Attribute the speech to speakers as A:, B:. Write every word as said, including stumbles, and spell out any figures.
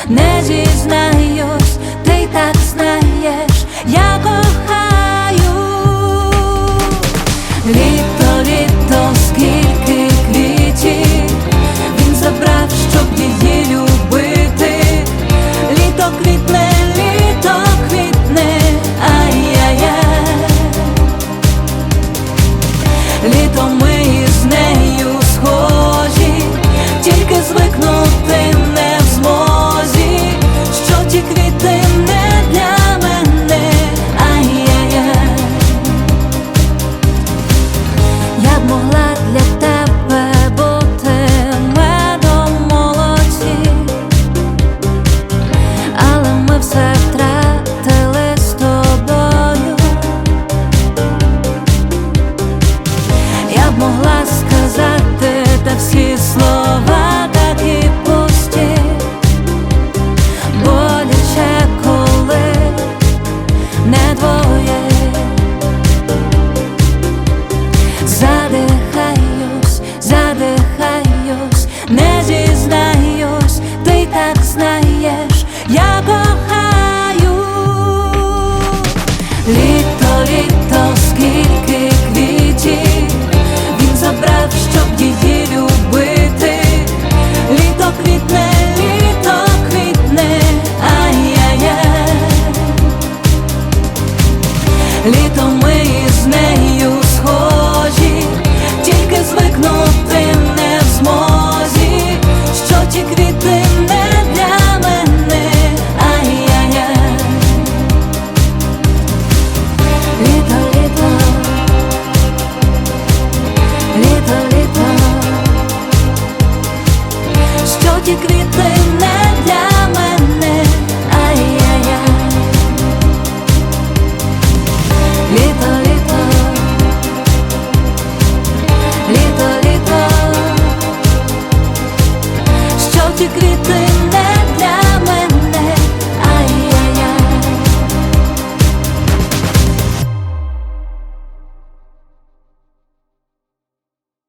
A: не зізнаюсь, ти й так знаєш, я кохаю. Літо, літо, скільки квітів він забрав, щоб її любити. Літо квітне, літо квітне, ай-яй-яй. Літо ми із нею схожі, тільки звикнути не в змозі, що ті квіти не для мене, ай-яй-яй. Я б могла для тебе бути медом молоді, але ми все втратили з тобою. Я б могла сказати, та всі слова такі пусті, боляче, коли не двоє. Задихаюсь, задихаюсь, не зізнаюсь, ти й так знаєш, я кохаю. Літо, літо, скільки квітів він забрав, щоб її любити. Літо квітне, літо квітне, ай-яй-яй. Літо ми із нею схожі, тільки звикнути не в змозі, що ті квіти не для мене, ай-яй-яй. Літо, літо, літо, літо, що ті квіти не для мене, ай-яй-яй. Літо, літо, літо, літо, що ті квіти